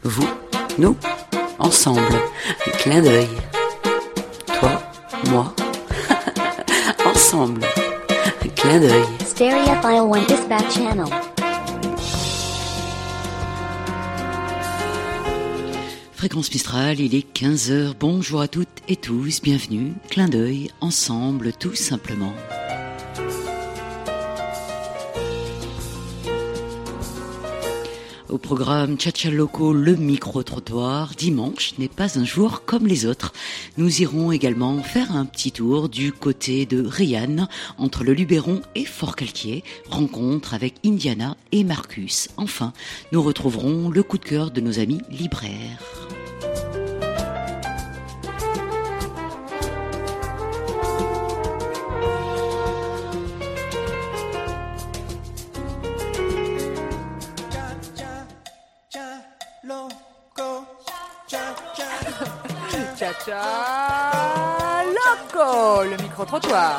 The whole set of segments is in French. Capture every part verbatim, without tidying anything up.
Vous, nous, ensemble, un clin d'œil. Toi, moi, ensemble, un clin d'œil. Stereophile One Dispatch Channel. Fréquence Mistral, il est quinze heures. Bonjour à toutes et tous, bienvenue. Clin d'œil, ensemble, tout simplement. Au programme Tcha-Tcha Loco, le micro-trottoir, dimanche n'est pas un jour comme les autres. Nous irons également faire un petit tour du côté de Rianne, entre le Luberon et Forcalquier, rencontre avec Indiana et Marcus. Enfin, nous retrouverons le coup de cœur de nos amis libraires. Tcha-tcha Loco, le micro-trottoir.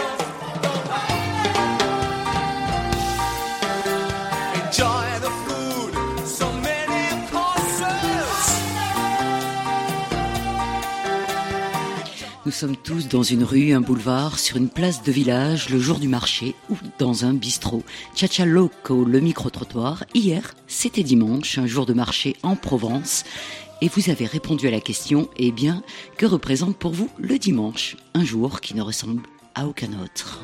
Nous sommes tous dans une rue, un boulevard, sur une place de village, le jour du marché ou dans un bistrot. Tcha-tcha Loco, le micro-trottoir. Hier, c'était dimanche, un jour de marché en Provence. Et vous avez répondu à la question, eh bien, que représente pour vous le dimanche? Un jour qui ne ressemble à aucun autre.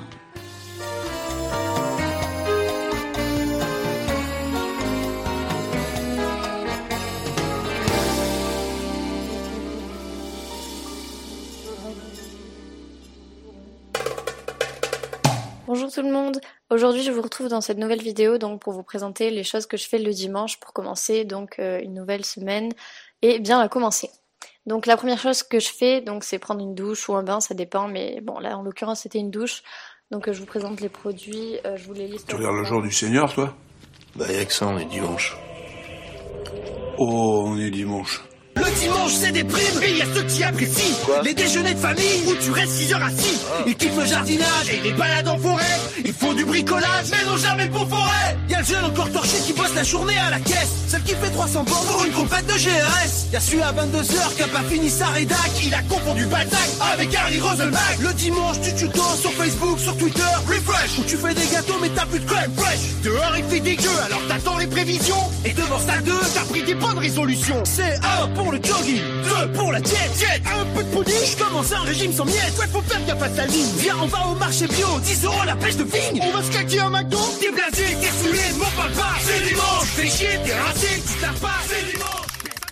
Bonjour tout le monde, aujourd'hui je vous retrouve dans cette nouvelle vidéo donc pour vous présenter les choses que je fais le dimanche pour commencer donc euh, une nouvelle semaine et bien la commencer. Donc la première chose que je fais donc c'est prendre une douche ou un bain, ça dépend, mais bon là en l'occurrence c'était une douche, donc euh, je vous présente les produits, euh, je vous les liste. Tu regardes le jour du Seigneur toi? Bah y'a que ça, on est dimanche. Oh, on est dimanche. Le dimanche c'est des primes, et il y a ceux qui apprécient Quoi? les déjeuners de famille où tu restes six heures assis. Ah. Ils kiffent le jardinage et les balades en forêt. Ils font du bricolage mais n'ont jamais le bon forêt. Y'a le jeune encore torché qui bosse la journée à la caisse, celle qui fait trois cents bornes pour une compète de G R S. Y'a celui à vingt-deux heures qui a pas fini sa rédac, il a confondu Balzac avec Harry Roselmack. Le dimanche tu tutos sur Facebook, sur Twitter, refresh, où tu fais des gâteaux mais t'as plus de crème fraîche. Dehors il fait dégueu alors t'attends les prévisions. Et devant salle deux t'as pris des bonnes résolutions. C'est un pour le jogging, deux pour la diète, diète, un peu de pudding, je commence un régime sans miette. Ouais, faut faire gaffe à sa ligne. Viens, on va au marché bio, dix euros la pêche de vigne. On va se claquer un McDo. T'es blasé, t'es saoulé, m'en parle pas. C'est dimanche, fais chier, t'es rincé, tu tapes pas. C'est dimanche.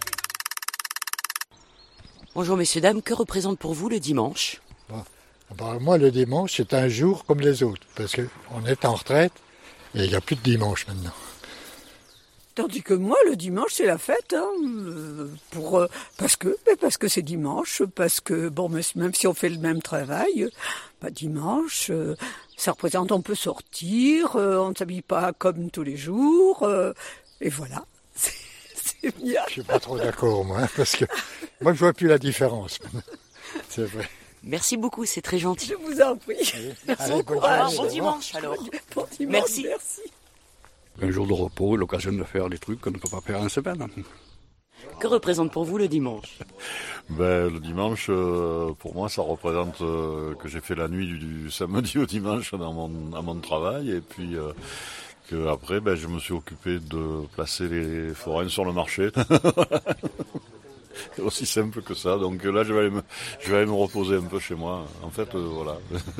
Bonjour messieurs, dames, que représente pour vous le dimanche? Bon. Ben, moi, le dimanche, c'est un jour comme les autres, parce qu'on est en retraite et il n'y a plus de dimanche maintenant. Tandis que moi, le dimanche, c'est la fête, hein, euh, pour, euh, parce que, mais parce que c'est dimanche, parce que, bon, même si on fait le même travail, euh, bah, dimanche, euh, ça représente, on peut sortir, euh, on ne s'habille pas comme tous les jours, euh, et voilà, c'est, c'est bien. Je suis pas trop d'accord, moi, hein, parce que moi, je vois plus la différence. C'est vrai. Merci beaucoup, c'est très gentil. Je vous en prie. Allez, Merci allez, beaucoup. bonne journée. Bon dimanche alors. Bon dimanche, Merci. merci. Un jour de repos, l'occasion de faire des trucs qu'on ne peut pas faire en semaine. Que représente pour vous le dimanche? Ben, le dimanche, euh, pour moi, ça représente euh, que j'ai fait la nuit du, du samedi au dimanche dans mon, à mon travail, et puis euh, que après, ben, je me suis occupé de placer les foraines sur le marché. C'est aussi simple que ça. Donc là, je vais aller me, je vais aller me reposer un peu chez moi. En fait, euh, voilà.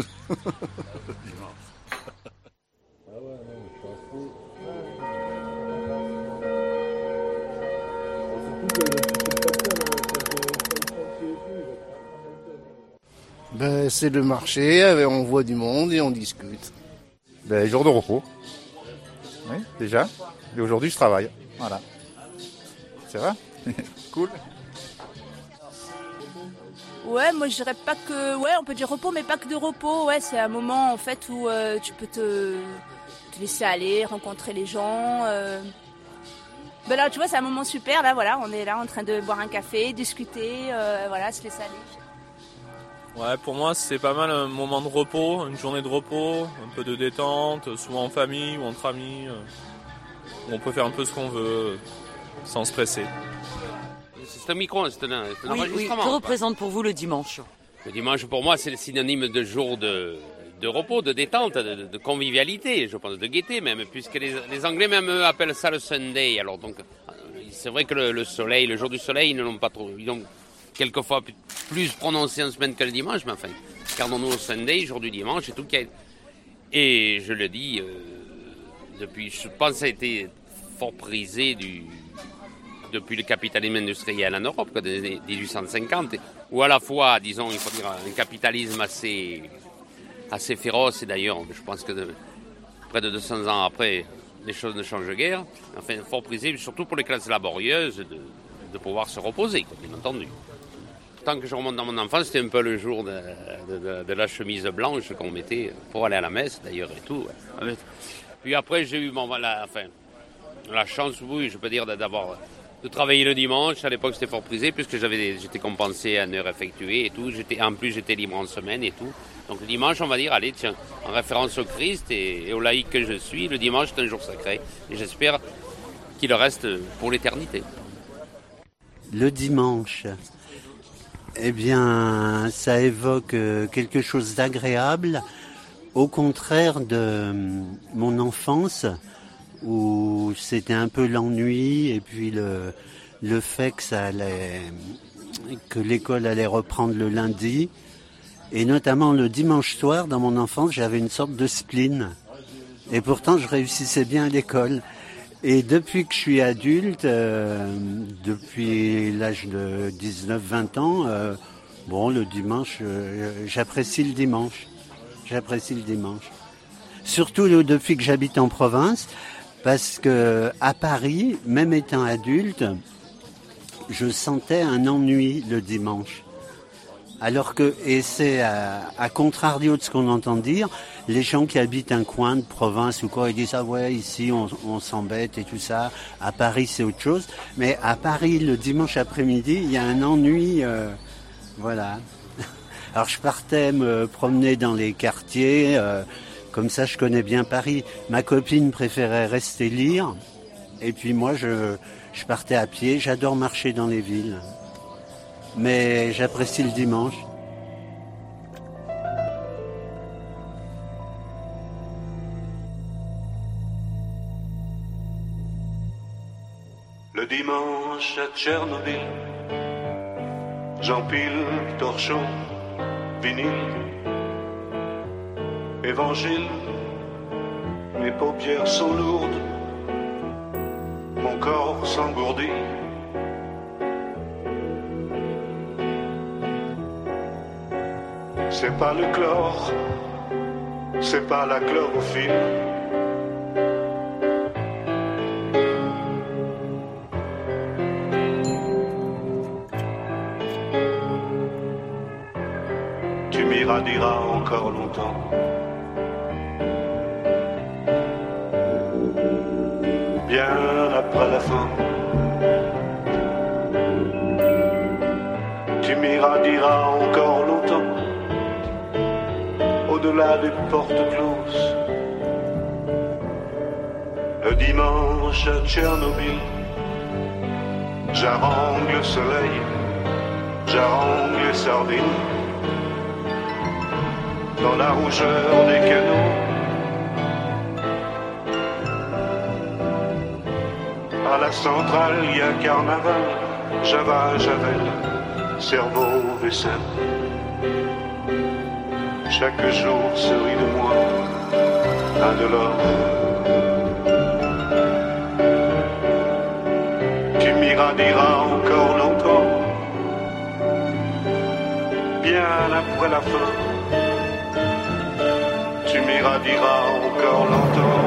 Ben, c'est le marché, on voit du monde et on discute. Ben, jour de repos. Oui, déjà. Et aujourd'hui, je travaille. Voilà. C'est vrai. Cool. Ouais, moi je dirais pas que... Ouais, on peut dire repos, mais pas que de repos. Ouais, c'est un moment en fait où euh, tu peux te... te laisser aller, rencontrer les gens. Euh... Ben là, tu vois, c'est un moment super. Là, voilà, on est là en train de boire un café, discuter, euh, voilà, se laisser aller. Ouais, pour moi, c'est pas mal un moment de repos, une journée de repos, un peu de détente, souvent en famille ou entre amis, où on peut faire un peu ce qu'on veut. sans stresser. C'est un micro, c'est un, c'est un Oui, oui. enregistrement. Que représente pour vous le dimanche? Le dimanche, pour moi, c'est le synonyme de jour de, de repos, de détente, de, de convivialité, je pense, de gaieté même, puisque les, les Anglais même eux, appellent ça le Sunday. Alors donc, c'est vrai que le, le soleil, le jour du soleil, ils ne l'ont pas trop, ils l'ont quelquefois plus prononcé en semaine que le dimanche, mais enfin, gardons-nous au Sunday, jour du dimanche et tout. Et je le dis, euh, depuis, je pense que ça a été fort prisé du... depuis le capitalisme industriel en Europe, quoi, de dix-huit cent cinquante, où à la fois, disons, il faut dire, un capitalisme assez, assez féroce, et d'ailleurs, je pense que de, près de deux cents ans après, les choses ne changent guère, enfin, fort prisé, surtout pour les classes laborieuses, de, de pouvoir se reposer, quoi, bien entendu. Tant que je remonte dans mon enfance, c'était un peu le jour de, de, de, de la chemise blanche qu'on mettait pour aller à la messe, d'ailleurs, et tout. Puis après, j'ai eu, bon, voilà, enfin, la chance, oui, je peux dire, d'avoir... de travailler le dimanche. À l'époque, c'était fort prisé puisque j'avais, j'étais compensé à une heure effectuée et tout. J'étais, en plus, j'étais libre en semaine et tout. Donc le dimanche, on va dire, allez, tiens, en référence au Christ et, et au laïc que je suis, le dimanche, c'est un jour sacré. Et j'espère qu'il reste pour l'éternité. Le dimanche, eh bien, ça évoque quelque chose d'agréable, au contraire de mon enfance, où c'était un peu l'ennui et puis le, le fait que ça allait, que l'école allait reprendre le lundi. Et notamment le dimanche soir, dans mon enfance, j'avais une sorte de spleen. Et pourtant, je réussissais bien à l'école. Et depuis que je suis adulte, euh, depuis l'âge de dix-neuf vingt ans, euh, bon, le dimanche, euh, j'apprécie le dimanche. J'apprécie le dimanche. Surtout le, depuis que j'habite en province, parce que à Paris, même étant adulte, je sentais un ennui le dimanche. Alors que, et c'est à, à contrario de ce qu'on entend dire, les gens qui habitent un coin de province ou quoi, ils disent ah ouais, ici on, on s'embête et tout ça. À Paris c'est autre chose, mais à Paris le dimanche après-midi, il y a un ennui, euh, voilà. Alors je partais me promener dans les quartiers. Euh, Comme ça, je connais bien Paris. Ma copine préférait rester lire. Et puis moi, je, je partais à pied. J'adore marcher dans les villes. Mais j'apprécie le dimanche. Le dimanche à Tchernobyl, j'empile torchon, vinyle, évangile, mes paupières sont lourdes, mon corps s'engourdit. C'est pas le chlore, c'est pas la chlorophylle. Tu m'irradieras encore longtemps. Bien après la fin, tu m'irradieras encore longtemps, au-delà des portes closes. Le dimanche à Tchernobyl, j'harangue le soleil, j'harangue les sardines, dans la rougeur des canaux. À la centrale, il y a carnaval, Java, Javel, cerveau, vaisselle. Chaque jour se rit de moi, indolore. Tu m'irradieras encore longtemps, bien après la fin. Tu m'irradieras encore longtemps.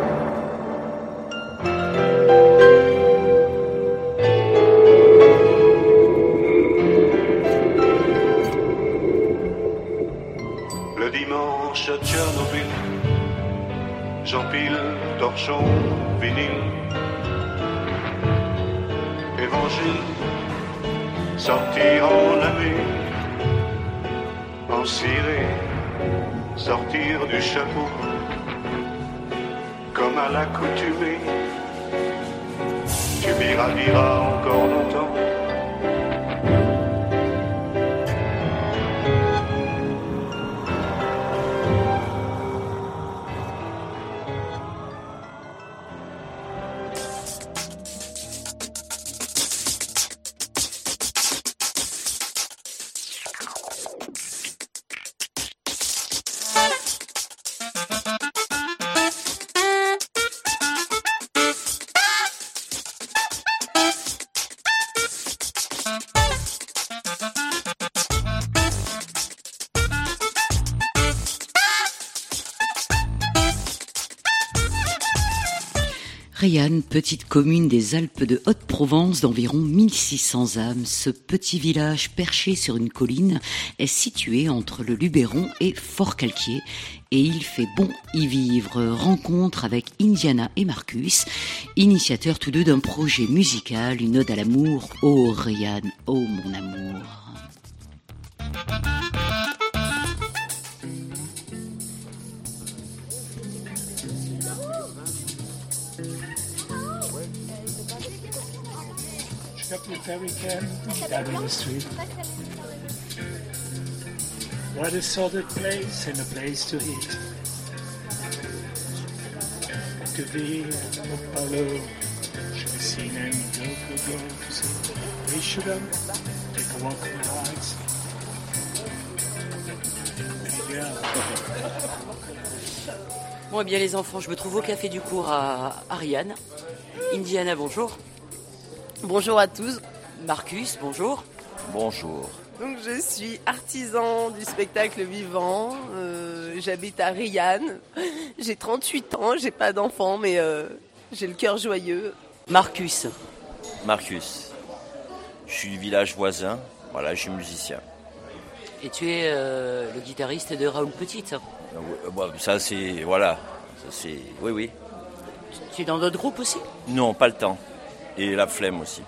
Dimanche à Tchernobyl, j'empile torchon, vinyle, évangile, sortir en ami, en ciré, sortir du chapeau, comme à l'accoutumée, tu m'y raviras encore longtemps. Reillanne, petite commune des Alpes de Haute-Provence d'environ mille six cents âmes. Ce petit village perché sur une colline est situé entre le Luberon et Fort-Calquier et il fait bon y vivre. Rencontre avec Indiana et Marcus, initiateurs tous deux d'un projet musical, une ode à l'amour. Oh Reillanne, oh mon amour. Up the ferry camp down in the street. What a solid place and a place to eat. To be a Apollo, should have seen him go for go to see. We should have take a walk on the lights. Bon, eh bien les enfants, je me trouve au Café du Cours à Ariane. Indiana, bonjour. Bonjour à tous. Marcus, bonjour. Bonjour. Donc je suis artisan du spectacle vivant. Euh, j'habite à Reillanne. J'ai trente-huit ans, j'ai pas d'enfant, mais euh, j'ai le cœur joyeux. Marcus. Marcus. Je suis du village voisin. Voilà, je suis musicien. Et tu es euh, le guitariste de Raoul Petite. Euh, bon, ça c'est voilà. Ça, c'est oui oui. Tu es dans d'autres groupes aussi? Non, pas le temps. Et la flemme aussi.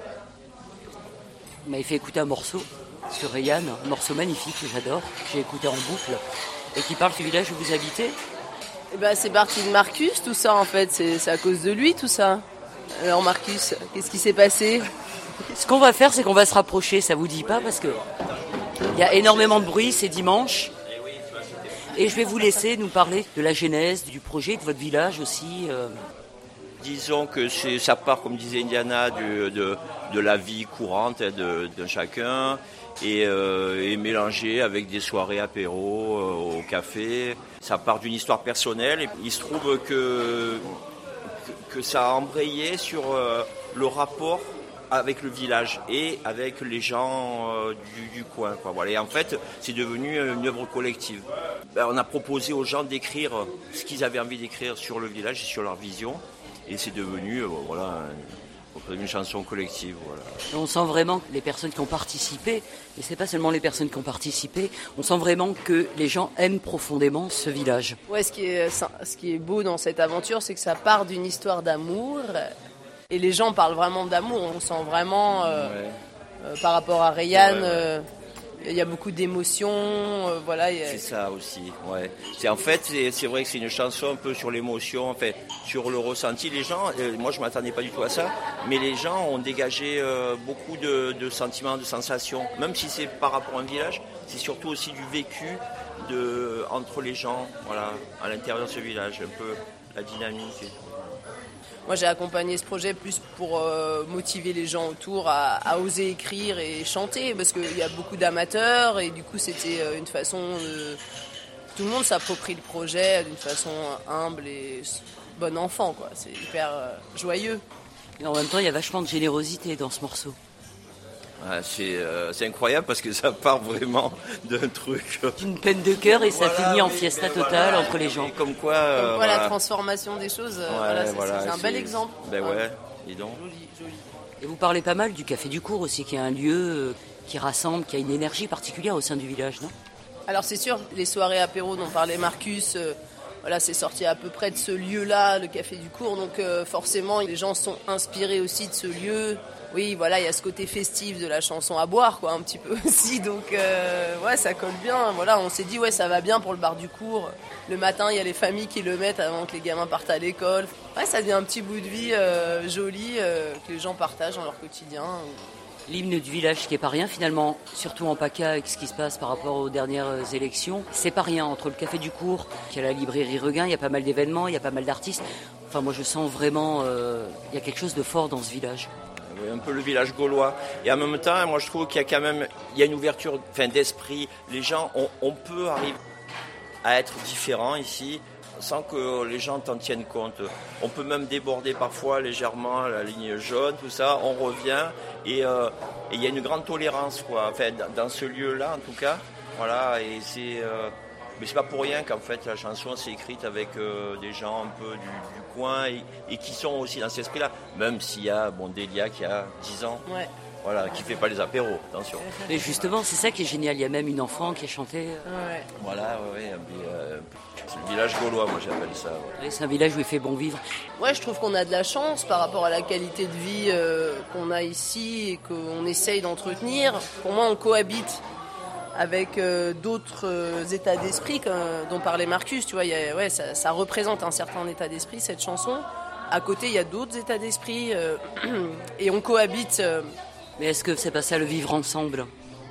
Vous m'avez fait écouter un morceau sur Reillanne, un morceau magnifique que j'adore, que j'ai écouté en boucle, et qui parle du village où vous habitez. Eh ben, c'est parti de Marcus, tout ça en fait, c'est, c'est à cause de lui tout ça. Alors Marcus, qu'est-ce qui s'est passé? Ce qu'on va faire, c'est qu'on va se rapprocher, ça vous dit pas, parce que il y a énormément de bruit, c'est dimanche. Et je vais vous laisser nous parler de la genèse, du projet, de votre village aussi. Euh... Disons que c'est, ça part, comme disait Indiana, du, de, de la vie courante de, de chacun et, euh, et mélangé avec des soirées apéro euh, au café. Ça part d'une histoire personnelle et il se trouve que, que, que ça a embrayé sur euh, le rapport avec le village et avec les gens euh, du, du coin, quoi. Voilà. Et en fait, c'est devenu une œuvre collective. Ben, on a proposé aux gens d'écrire ce qu'ils avaient envie d'écrire sur le village et sur leur vision. Et c'est devenu euh, voilà, une, une chanson collective. Voilà. Et on sent vraiment que les personnes qui ont participé, et c'est pas seulement les personnes qui ont participé, on sent vraiment que les gens aiment profondément ce village. Ouais, ce qui est, ce qui est beau dans cette aventure, c'est que ça part d'une histoire d'amour. Et les gens parlent vraiment d'amour. On sent vraiment, euh, ouais. euh, par rapport à Reillanne, ouais, ouais. Euh, il y a beaucoup d'émotions, euh, voilà. A... C'est ça aussi, ouais. C'est, en fait, c'est, c'est vrai que c'est une chanson un peu sur l'émotion, en fait, sur le ressenti. Les gens, euh, moi je ne m'attendais pas du tout à ça, mais les gens ont dégagé euh, beaucoup de, de sentiments, de sensations. Même si c'est par rapport à un village, c'est surtout aussi du vécu de, entre les gens, voilà, à l'intérieur de ce village, un peu la dynamique et tout. Moi, j'ai accompagné ce projet plus pour euh, motiver les gens autour à, à oser écrire et chanter, parce qu'il y a beaucoup d'amateurs, et du coup, c'était une façon de... Tout le monde s'approprie le projet d'une façon humble et bon enfant, quoi. C'est hyper euh, joyeux. Et en même temps, il y a vachement de générosité dans ce morceau. Ouais, c'est, euh, c'est incroyable parce que ça part vraiment d'un truc... D'une peine de cœur et ça voilà, finit en fiesta totale voilà, entre les gens. Comme quoi... Euh, comme quoi voilà. La transformation des choses, ouais, voilà, c'est, voilà, c'est un c'est, bel exemple. Ben ouais, ouais, dis donc. Joli, joli. Et vous parlez pas mal du Café du Cours aussi, qui est un lieu qui rassemble, qui a une énergie particulière au sein du village, non? Alors c'est sûr, les soirées apéro dont parlait Marcus... Euh, Voilà, c'est sorti à peu près de ce lieu-là, le Café du Cours, donc euh, forcément les gens sont inspirés aussi de ce lieu. Oui, voilà, il y a ce côté festif de la chanson à boire, quoi, un petit peu aussi, donc euh, ouais, ça colle bien. Voilà, on s'est dit ouais, ça va bien pour le bar du Cours. Le matin, il y a les familles qui le mettent avant que les gamins partent à l'école. Ouais, ça devient un petit bout de vie euh, joli euh, que les gens partagent dans leur quotidien. L'hymne du village qui est pas rien finalement, surtout en PACA avec ce qui se passe par rapport aux dernières élections. C'est pas rien entre le Café du Cours, qui a la librairie Regain, il y a pas mal d'événements, il y a pas mal d'artistes. Enfin moi je sens vraiment, euh, il y a quelque chose de fort dans ce village. Oui, un peu le village gaulois. Et en même temps, moi je trouve qu'il y a quand même, il y a une ouverture, enfin, d'esprit. Les gens, on, on peut arriver à être différents ici, sans que les gens t'en tiennent compte. On peut même déborder parfois légèrement la ligne jaune, tout ça, on revient et euh, il y a une grande tolérance, quoi. Enfin, dans ce lieu-là, en tout cas, voilà, et c'est, euh, mais c'est pas pour rien qu'en fait la chanson s'est écrite avec euh, des gens un peu du, du coin et, et qui sont aussi dans cet esprit-là, même s'il y a, bon, Delia qui a dix ans. Ouais. Voilà, qui fait pas les apéros, attention. Et justement, c'est ça qui est génial. Il y a même une enfant qui a chanté. Ouais. Voilà, ouais, ouais, euh, c'est le village gaulois, moi j'appelle ça. Ouais. Et c'est un village où il fait bon vivre. Ouais, je trouve qu'on a de la chance par rapport à la qualité de vie euh, qu'on a ici et qu'on essaye d'entretenir. Pour moi, on cohabite avec euh, d'autres euh, états d'esprit comme, dont parlait Marcus. Tu vois, y a, ouais, ça, ça représente un certain état d'esprit, cette chanson. À côté, il y a d'autres états d'esprit euh, et on cohabite. Euh, Mais est-ce que c'est pas ça le vivre ensemble ?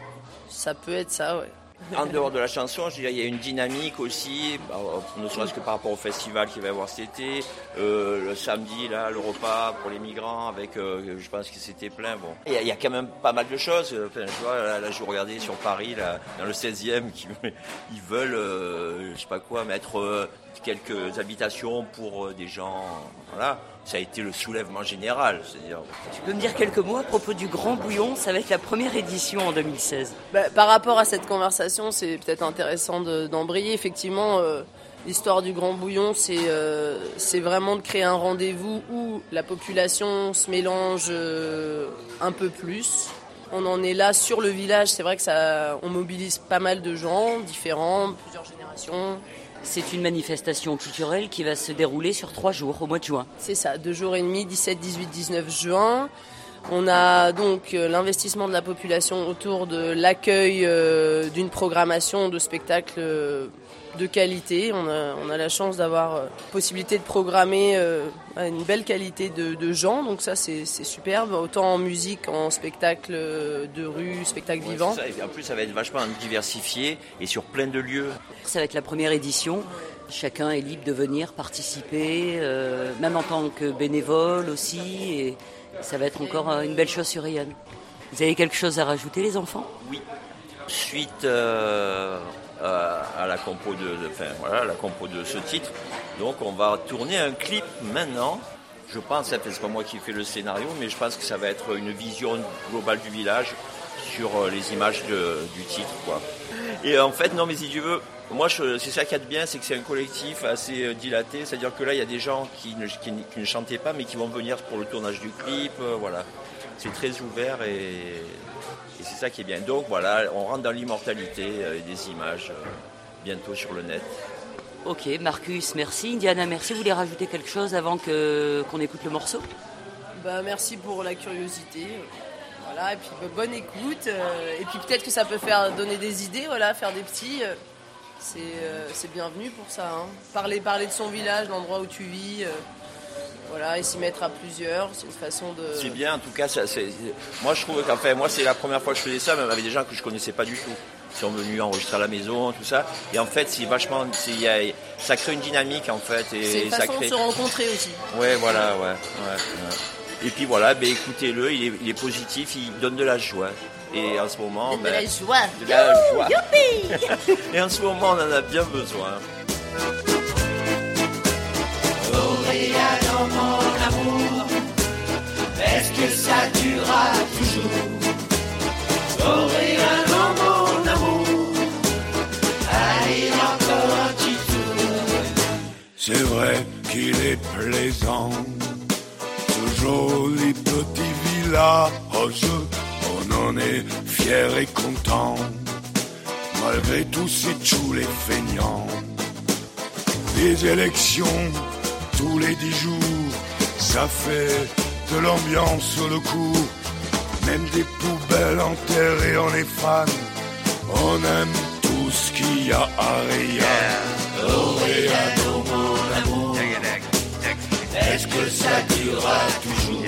Ça peut être ça, ouais. En dehors de la chanson, je dirais, il y a une dynamique aussi, ne serait-ce que par rapport au festival qu'il va y avoir cet été. Euh, le samedi, là, le repas pour les migrants, avec, euh, je pense que c'était plein. Bon. Et il y a quand même pas mal de choses. Enfin, je vois, là, là, je regardais sur Paris, là, dans le seizième, qui, ils veulent, euh, je sais pas quoi, mettre euh, quelques habitations pour euh, des gens. Voilà. Ça a été le soulèvement général. C'est-à-dire... Tu peux me dire quelques mots à propos du Grand Bouillon ? Ça va être la première édition en deux mille seize. Bah, par rapport à cette conversation, c'est peut-être intéressant de, d'embrayer. Effectivement, euh, l'histoire du Grand Bouillon, c'est, euh, c'est vraiment de créer un rendez-vous où la population se mélange euh, un peu plus. On en est là sur le village. C'est vrai que ça, on mobilise pas mal de gens différents, plusieurs générations. C'est une manifestation culturelle qui va se dérouler sur trois jours, au mois de juin. C'est ça, deux jours et demi, dix-sept, dix-huit, dix-neuf juin. On a donc l'investissement de la population autour de l'accueil euh, d'une programmation de spectacles euh, de qualité. On a, on a la chance d'avoir euh, possibilité de programmer euh, une belle qualité de, de gens, donc ça c'est, c'est superbe, autant en musique, en spectacle de rue, spectacle ouais, vivant. Ça. Et en plus ça va être vachement diversifié et sur plein de lieux. Ça va être la première édition. Chacun est libre de venir participer, euh, même en tant que bénévole aussi. Et ça va être encore une belle chose sur Rayanne. Vous avez quelque chose à rajouter, les enfants ? Oui. Suite euh, à, à la compo de, de, enfin, voilà, la compo de ce titre, donc on va tourner un clip maintenant. Je pense, c'est pas moi qui fais le scénario, mais je pense que ça va être une vision globale du village sur les images de, du titre, quoi. Et en fait, non, mais si tu veux, moi, je, c'est ça qu'il y a de bien, c'est que c'est un collectif assez dilaté. C'est-à-dire que là, il y a des gens qui ne, qui, qui ne chantaient pas, mais qui vont venir pour le tournage du clip. Euh, voilà, c'est très ouvert et, et c'est ça qui est bien. Donc voilà, on rentre dans l'immortalité euh, des images euh, bientôt sur le net. Ok, Marcus, merci. Indiana, merci. Vous voulez rajouter quelque chose avant que, qu'on écoute le morceau ? Bah, merci pour la curiosité. Voilà, et puis bah, bonne écoute. Euh, et puis peut-être que ça peut faire donner des idées, voilà, faire des petits. Euh, c'est, euh, c'est bienvenu pour ça. Hein. Parler, parler de son village, l'endroit où tu vis. Euh, voilà, et s'y mettre à plusieurs, c'est une façon de... C'est bien, en tout cas, ça, c'est... moi je trouve qu'enfin, moi c'est la première fois que je faisais ça, même avec des gens que je connaissais pas du tout. Ils sont venus enregistrer à la maison, tout ça. Et en fait, c'est vachement, c'est, y a, ça crée une dynamique en fait. Et c'est une ça façon crée... de se rencontrer aussi. Ouais, voilà, ouais. ouais, ouais. Et puis voilà, ben, écoutez-le, il est, il est positif, il donne de la joie. Et en ce moment... De ben, la joie. De la joie. Youpi. Et en ce moment, on en a bien besoin. Auréa dans mon amour, est-ce que ça durera toujours? Auréa dans mon amour, allez encore un petit tour. C'est vrai qu'il est plaisant, ce joli petit village, on en est fier et content, malgré tous ces tchous les feignants. des élections tous les dix jours, ça fait de l'ambiance sur le coup. Même des poubelles enterrées, on est fan. On aime tout ce qu'il y a à Rayanne. Oh Rayanne, oh mon amour, est-ce que ça durera toujours?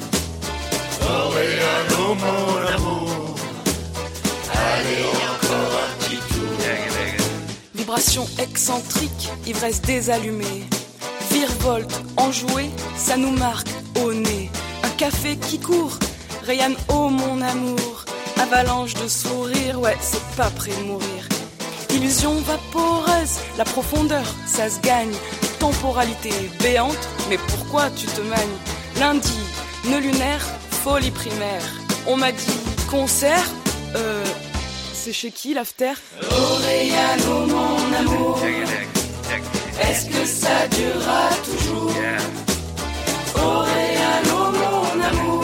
Oh Rayanne, oh mon amour, allez encore un petit tour. Vibration excentrique, ivresse désallumée. Virevolte, enjouée, ça nous marque au nez. Un café qui court, Rayanne, oh mon amour. Avalanche de sourires, ouais, c'est pas près de mourir. Illusion vaporeuse, la profondeur, ça se gagne. Temporalité béante, mais pourquoi tu te manies? Lundi, nœud lunaire, folie primaire. On m'a dit concert, euh... c'est chez qui l'after? Oh Rayanne, oh mon amour, est-ce que ça durera toujours? Oh Rayanne, oh mon amour,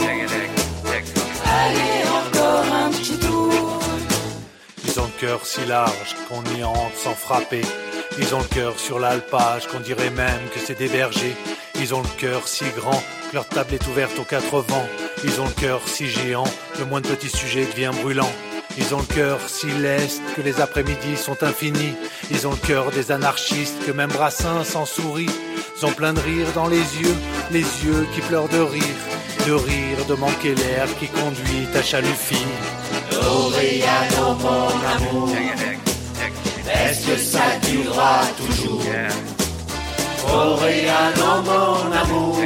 allez encore un petit tour. Ils ont le cœur si large qu'on y entre sans frapper. Ils ont le cœur sur l'alpage qu'on dirait même que c'est des bergers. Ils ont le cœur si grand que leur table est ouverte aux quatre vents. Ils ont le cœur si géant, le moindre petit sujet devient brûlant. Ils ont le cœur si leste que les après-midi sont infinis. Ils ont le cœur des anarchistes que même Brassens s'en sourit. Ils ont plein de rire dans les yeux, les yeux qui pleurent de rire. De rire, de manquer l'air qui conduit à Chalufine. Oh Rayanne, oh mon amour, est-ce que ça durera toujours? Oh Rayanne, oh mon amour,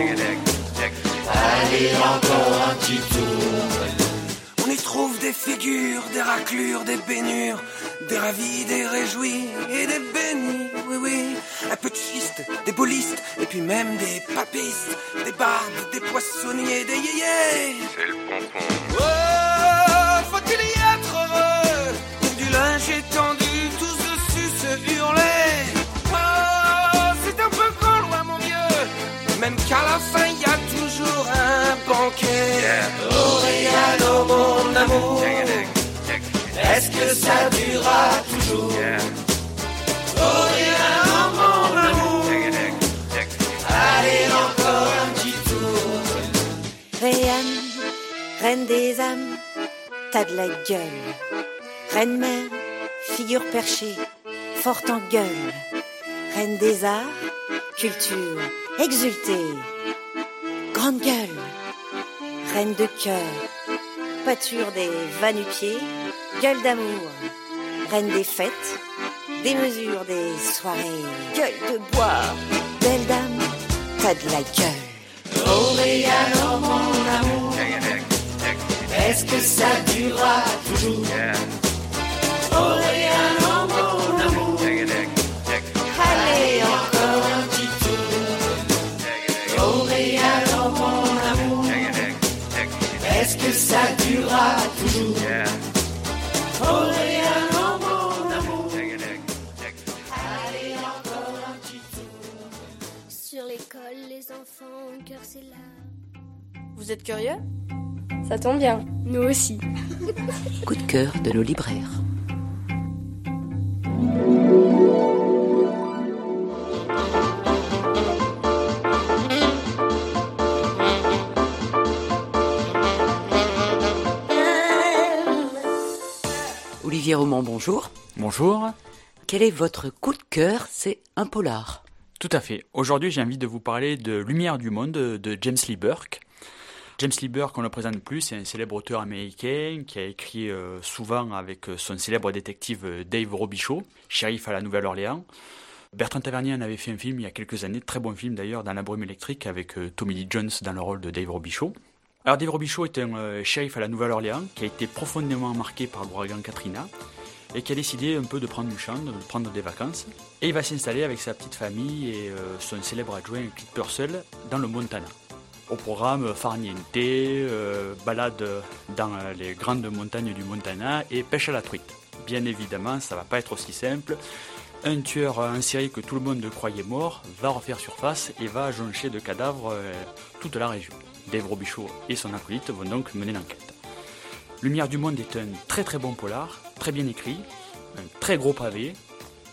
allez encore un petit tour. On y trouve des figures, des raclures, des baignures, des ravis, des réjouis et des bénis, oui oui. Un peu de schiste, des bolistes, et puis même des papistes, des barbes, des poissonniers, des yéyés. C'est le pompon. Oh, faut-il y être heureux? Du linge étendu, tous dessus se hurler. Oh, c'est un peu con, loin mon vieux, même qu'à la fin y a toujours un banquet. Oh Rayanne, oh mon amour, est-ce que ça durera toujours? Oh Rayanne, oh mon amour, allez encore un petit tour. Rayanne, reine des âmes, t'as de la gueule. Reine mère, figure perchée, forte en gueule. Reine des arts, culture, exultée. Grande gueule, reine de cœur, pâture des va-nu-pieds, gueule d'amour. Reine des fêtes, des mesures des soirées, gueule de bois. Belle dame, t'as de la gueule. Oh Rayanne, oh mon amour, est-ce que ça durera toujours? Oh Rayanne, oh mon amour, allez encore un petit tour. Oh Rayanne, oh mon amour, est-ce que ça durera toujours? Oh Rayanne, oh mon amour, allez encore un petit tour. Sur l'école, les enfants ont le cœur, c'est là. Vous êtes curieux? Ça tombe bien, nous aussi. Coup de cœur de nos libraires. Olivier Roman, bonjour. Bonjour. Quel est votre coup de cœur? C'est un polar. Tout à fait. Aujourd'hui, j'ai envie de vous parler de Lumière du monde de James Lee Burke. James Lee Burke, on ne le présente plus, c'est un célèbre auteur américain qui a écrit euh, souvent avec son célèbre détective Dave Robichaud, shérif à la Nouvelle-Orléans. Bertrand Tavernier en avait fait un film il y a quelques années, très bon film d'ailleurs, dans La brume électrique, avec euh, Tommy Lee Jones dans le rôle de Dave Robichaud. Alors Dave Robichaud est un euh, shérif à la Nouvelle-Orléans qui a été profondément marqué par l'ouragan Katrina et qui a décidé un peu de prendre une chance, de prendre des vacances. Et il va s'installer avec sa petite famille et euh, son célèbre adjoint Clint Purcell dans le Montana. Au programme, farniente, euh, balade dans les grandes montagnes du Montana et pêche à la truite. Bien évidemment, ça va pas être aussi simple. Un tueur en série que tout le monde croyait mort va refaire surface et va joncher de cadavres euh, toute la région. Dave Robichaud et son acolyte vont donc mener l'enquête. Lumière du monde est un très très bon polar, très bien écrit, un très gros pavé,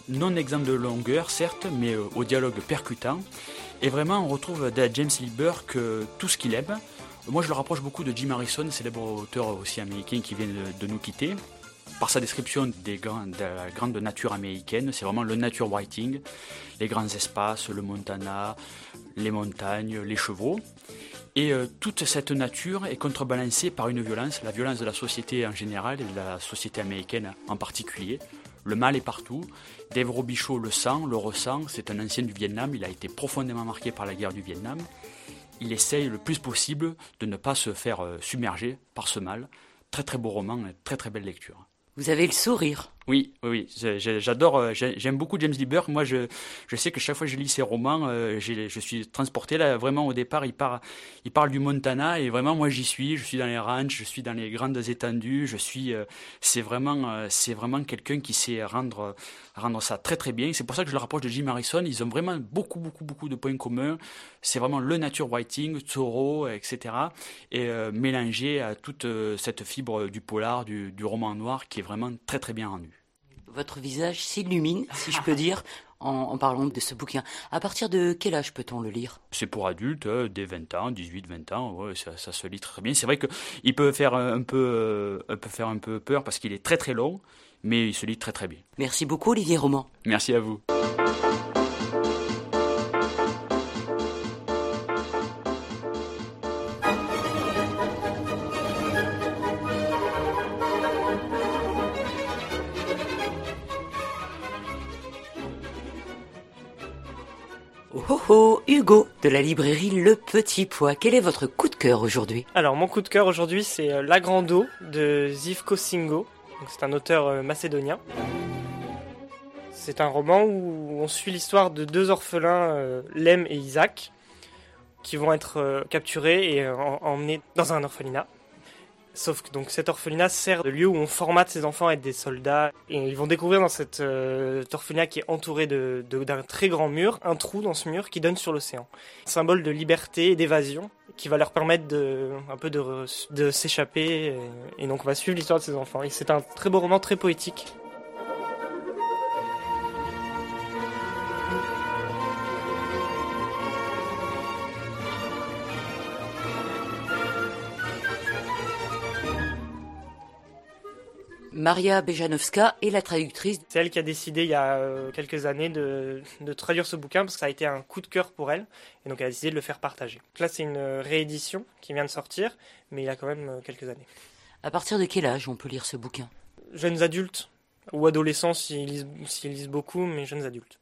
non exempt de longueur, certes, mais euh, au dialogue percutant. Et vraiment, on retrouve dans James Lee Burke euh, tout ce qu'il aime. Moi, je le rapproche beaucoup de Jim Harrison, célèbre auteur aussi américain qui vient de, de nous quitter. Par sa description des grands, de la grande nature américaine, c'est vraiment le nature writing, les grands espaces, le Montana, les montagnes, les chevaux. Et euh, toute cette nature est contrebalancée par une violence, la violence de la société en général et de la société américaine en particulier. Le mal est partout. Dave Robichaud le sent, le ressent. C'est un ancien du Vietnam, il a été profondément marqué par la guerre du Vietnam. Il essaye le plus possible de ne pas se faire euh, submerger par ce mal. Très très beau roman, très très belle lecture. Vous avez le sourire. Oui, oui, oui. J'adore, j'aime beaucoup James Lee Burke. Moi, je, je sais que chaque fois que je lis ses romans, euh, je suis transporté. Là, vraiment, au départ, il parle, il parle du Montana et vraiment, moi, j'y suis. Je suis dans les ranchs, je suis dans les grandes étendues. Je suis, euh, c'est vraiment, euh, c'est vraiment quelqu'un qui sait rendre, rendre ça très très bien. C'est pour ça que je le rapproche de Jim Harrison. Ils ont vraiment beaucoup, beaucoup, beaucoup de points communs. C'est vraiment le nature writing, Thoreau, et cetera. Et euh, mélangé à toute euh, cette fibre du polar, du, du roman noir, qui est vraiment très très bien rendu. Votre visage s'illumine, si je peux dire, en, en parlant de ce bouquin. À partir de quel âge peut-on le lire ? C'est pour adultes, euh, dès vingt ans, dix-huit, vingt ans, ouais, ça, ça se lit très bien. C'est vrai qu'il peut faire un peu, euh, peut faire un peu peur parce qu'il est très très long, mais il se lit très très bien. Merci beaucoup Olivier Roman. Merci à vous. Oh oh, Hugo, de la librairie Le Petit Pois. Quel est votre coup de cœur aujourd'hui ? Alors, mon coup de cœur aujourd'hui, c'est La Grande Eau de Živko Singo. C'est un auteur macédonien. C'est un roman où on suit l'histoire de deux orphelins, euh, Lem et Isaac, qui vont être euh, capturés et euh, emmenés dans un orphelinat. Sauf que donc, cet orphelinat sert de lieu où on formate ces enfants à être des soldats. Et ils vont découvrir dans cet euh, orphelinat qui est entouré de, de, d'un très grand mur, un trou dans ce mur qui donne sur l'océan. Symbole de liberté et d'évasion qui va leur permettre de, un peu de, de s'échapper. Et, et donc on va suivre l'histoire de ces enfants. Et c'est un très beau roman, très poétique. Maria Bejanowska est la traductrice. C'est elle qui a décidé il y a quelques années de, de traduire ce bouquin parce que ça a été un coup de cœur pour elle et donc elle a décidé de le faire partager. Donc là c'est une réédition qui vient de sortir mais il y a quand même quelques années. À partir de quel âge on peut lire ce bouquin ? Jeunes adultes ou adolescents s'ils lisent, s'ils lisent beaucoup, mais jeunes adultes.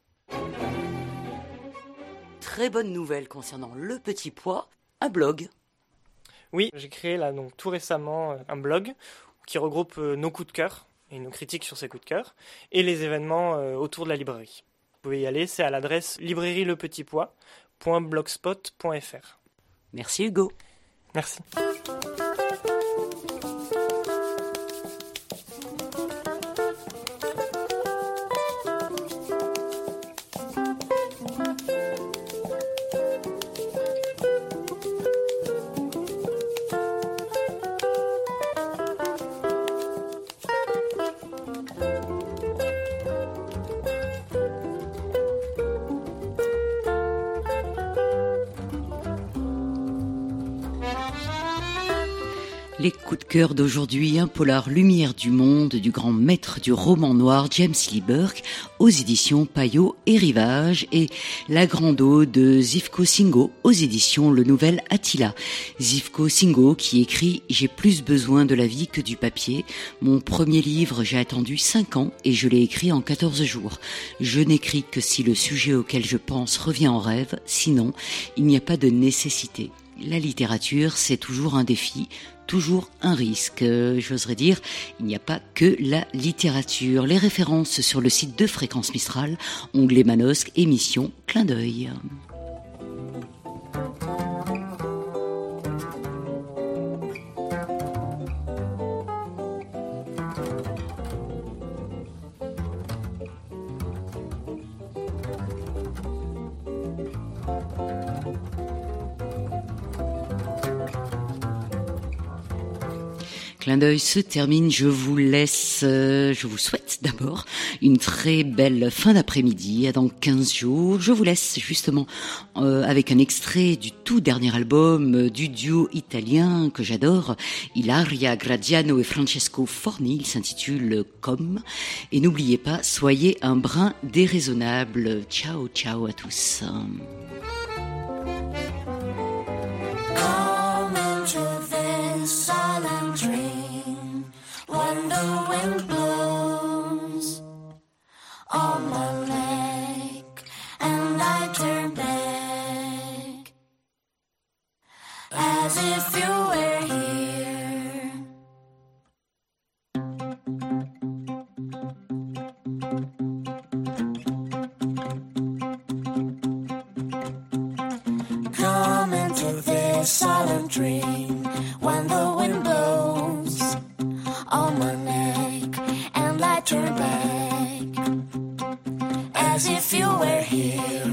Très bonne nouvelle concernant Le Petit Pois, un blog. Oui, j'ai créé là donc tout récemment un blog qui regroupe euh, nos coups de cœur et nos critiques sur ces coups de cœur et les événements euh, autour de la librairie. Vous pouvez y aller, c'est à l'adresse librairie le petit pois point blogspot point f r. Merci Hugo. Merci. Les coups de cœur d'aujourd'hui, un polar lumière du monde du grand maître du roman noir James Lee Burke aux éditions Payot et Rivage et La Grande Eau de Živko Singo aux éditions Le Nouvel Attila. Živko Singo qui écrit « J'ai plus besoin de la vie que du papier. Mon premier livre, j'ai attendu cinq ans et je l'ai écrit en quatorze jours. Je n'écris que si le sujet auquel je pense revient en rêve, sinon il n'y a pas de nécessité. » La littérature, c'est toujours un défi, toujours un risque. Euh, j'oserais dire, il n'y a pas que la littérature. Les références sur le site de Fréquence Mistral, onglet Manosque, émission, clin d'œil. Clin d'œil se termine, je vous laisse, euh, je vous souhaite souhaite d'abord une très belle fin d'après-midi. À dans quinze jours. Je vous laisse justement euh, avec un extrait du tout dernier album euh, du duo italien que j'adore, Ilaria Gradiano et Francesco Forni. Il s'intitule Comme. Et n'oubliez pas, soyez un brin déraisonnable. Ciao, ciao à tous. Come into this silent dream when the wind blows on my leg and I turn back as if you were here. Come into this silent dream when the wind blows on my neck and I turn back as if you were here.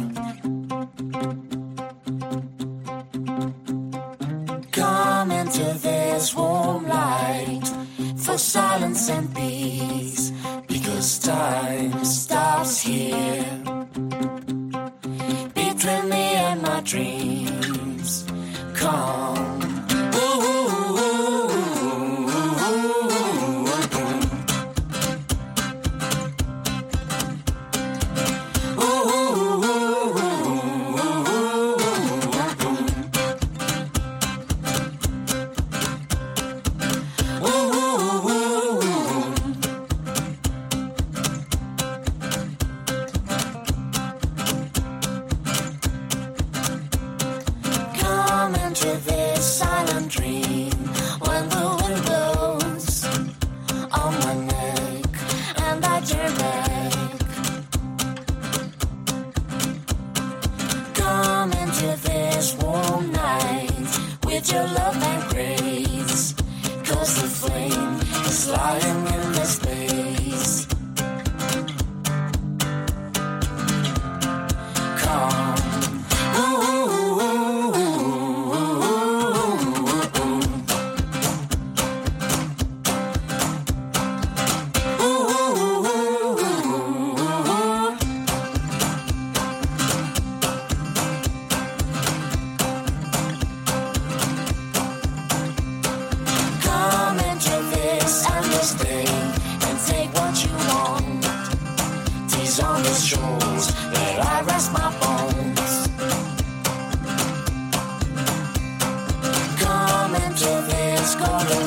Come into this warm light for silence and peace, because time stops here between me and my dreams. Come. Come into this silent dream when the wind blows on my neck and I turn back. Come into this warm night with your love and grace, 'cause the flame is lying in the space. Come. Come into this endless day and take what you want. 'Tis on these shores that I rest my bones. Come into this golden